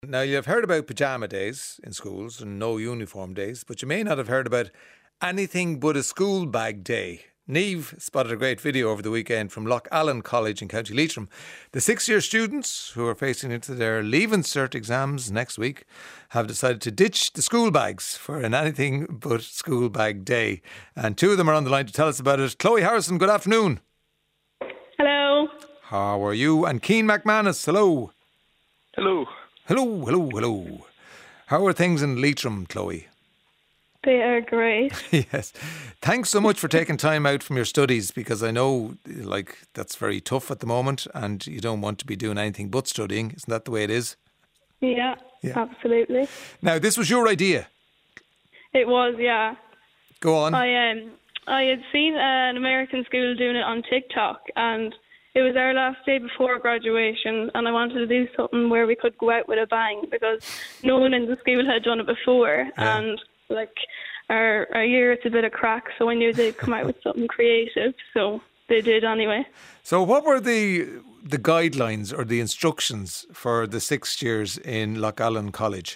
Now, you've heard about pyjama days in schools and no uniform days, but you may not have heard about anything but a school bag day. Neve spotted a great video over the weekend from Loch Allen College in County Leitrim. The six-year students who are facing into their Leaving Cert exams next week have decided to ditch the school bags for an anything but school bag day. And two of them are on the line to tell us about it. Chloe Harrison, good afternoon. Hello. How are you? And Keane McManus, hello. Hello. Hello. How are things in Leitrim, Chloe? They are great. Yes. Thanks so much for taking time out from your studies, because I know that's very tough at the moment and you don't want to be doing anything but studying. Isn't that the way it is? Yeah, absolutely. Now, this was your idea. It was, yeah. Go on. I had seen an American school doing it on TikTok, and it was our last day before graduation, and I wanted to do something where we could go out with a bang, because no one in the school had done it before. Yeah. And our year, it's a bit of crack, so I knew they'd come out with something creative, so they did anyway. So what were the guidelines or the instructions for the 6 years in Loch Allen College?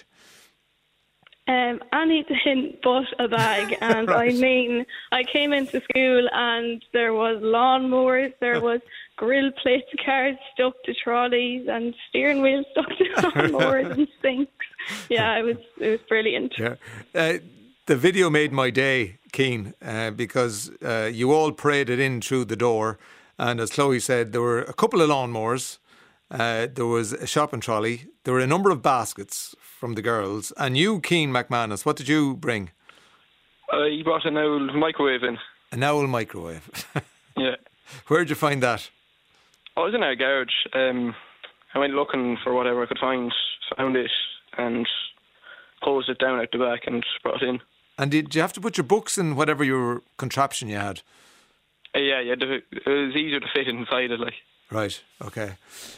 Anything but a bag. And Right. I mean, I came into school and there was lawnmowers, there was grill plate cars stuck to trolleys and steering wheels stuck to lawnmowers and sinks. Yeah, it was brilliant. Yeah. The video made my day, Keane, because you all paraded in through the door, and as Chloe said, there were a couple of lawnmowers, there was a shopping trolley, there were a number of baskets from the girls, and you, Keane McManus, what did you bring? You brought an old microwave in. An owl microwave. Yeah. Where'd you find that? I was in our garage. I went looking for whatever I could find, found it, and closed it down out the back and brought it in. And did you have to put your books in whatever your contraption you had? Yeah. It was easier to fit inside it, like. Right, okay.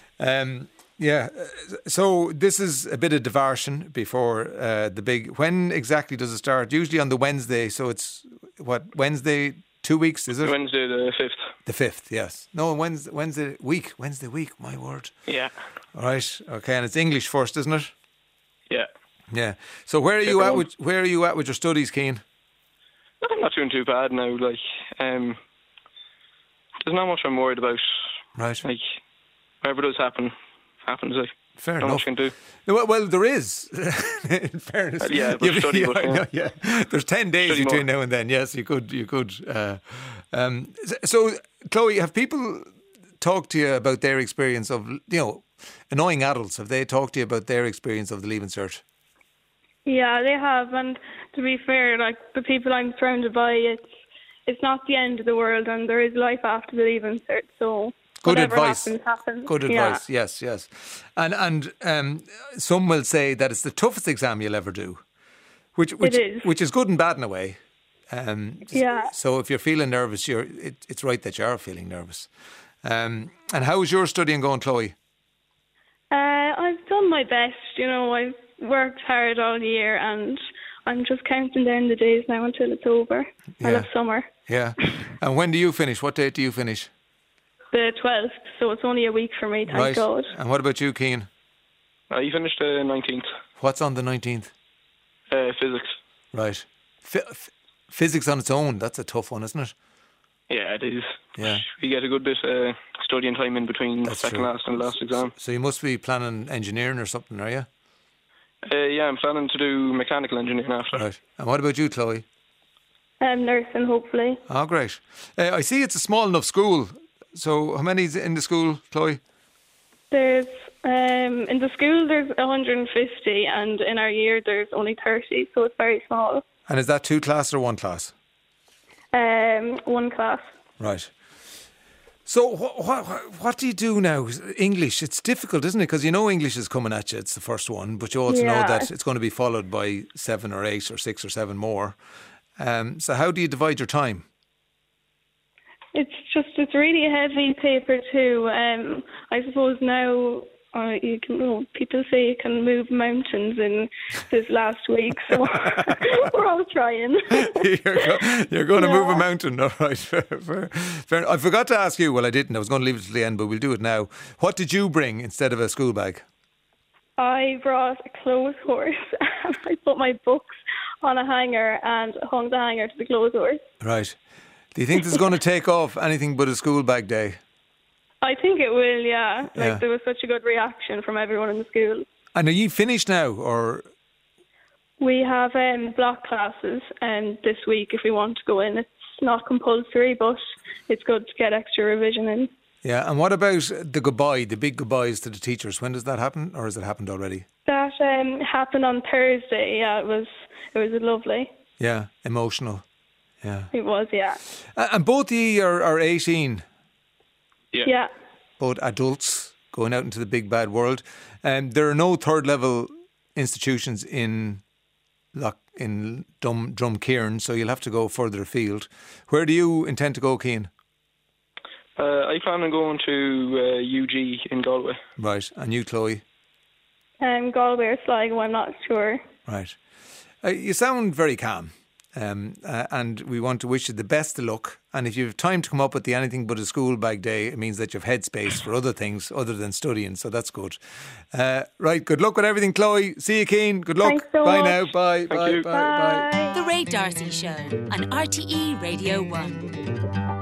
So this is a bit of diversion before the big... When exactly does it start? Usually on the Wednesday, so it's, Wednesday, 2 weeks, is it? Wednesday the 5th. The 5th, yes. No, Wednesday week, my word. Yeah. All right, okay, and it's English first, isn't it? Yeah. Yeah. So where are you at with your studies, Keane? I'm not doing too bad now, like. There's not much I'm worried about. Right. Like, whatever does happens, like. Fair Not enough. much you can do. Well, there is. In fairness, Yeah, but study, but, I know, yeah. There's 10 days Study between more. now and then. Yes, you could. So, Chloe, have people talked to you about their experience of, annoying adults? Have they talked to you about their experience of the Leaving Cert? Yeah, they have, and to be fair, the people I'm surrounded by, it's not the end of the world, and there is life after the Leaving Cert, so Good whatever advice. happens. Good advice. Yes. And some will say that it's the toughest exam you'll ever do, which It is. which is good and bad in a way. Yeah. So if you're feeling nervous, it's right that you are feeling nervous. And how is your studying going, Chloe? I've done my best, I've worked hard all year, and I'm just counting down the days now until it's over. I love summer. Yeah. And when do you finish? What date do you finish? The 12th, so it's only a week for me, thank God. And what about you, Keane? You finished the 19th. What's on the 19th? Physics. Right. Physics on its own, that's a tough one, isn't it? Yeah, it is. Yeah. We get a good bit of studying time in between That's second true. last and last exam. So you must be planning engineering or something, are you? Yeah, I'm planning to do mechanical engineering after. Right. And what about you, Chloe? Nursing, hopefully. Oh, great. I see it's a small enough school. So how many's in the school, Chloe? There's, in the school there's 150, and in our year there's only 30, so it's very small. And is that 2 classes or 1 class? One class. Right. So what do you do now? English, it's difficult, isn't it? Because English is coming at you. It's the first one, but you also know Yeah. that it's going to be followed by 7 or 8 or 6 or 7 more. So how do you divide your time? It's really a heavy paper too. I suppose now people say you can move mountains in this last week, so we're all trying. You're going to move a mountain, all right. Fair. I forgot to ask you. Well, I didn't. I was going to leave it to the end, but we'll do it now. What did you bring instead of a school bag? I brought a clothes horse and I put my books on a hanger and hung the hanger to the clothes horse. Right. Do you think this is going to take off anything but a school bag day? I think it will, yeah. Yeah. There was such a good reaction from everyone in the school. And are you finished now, or? We have block classes this week if we want to go in. It's not compulsory, but it's good to get extra revision in. Yeah, and what about the big goodbyes to the teachers? When does that happen, or has it happened already? That happened on Thursday. Yeah, it was lovely. Yeah, emotional. Yeah. It was, yeah. And both of you are 18, Yeah. both adults going out into the big bad world. There are no third level institutions in Drumcairn, so you'll have to go further afield. Where do you intend to go, Cian? I plan on going to UG in Galway. Right, and you, Chloe? Galway or Sligo, I'm not sure. Right. You sound very calm, and we want to wish you the best of luck. And if you have time to come up with the anything but a school bag day, it means that you have headspace for other things other than studying, so that's good. Right, good luck with everything, Chloe. See you, Cian. Good luck. Thanks so Bye much. now. Bye. Thank you. Bye. Bye. The Ray D'Arcy Show on RTE Radio 1.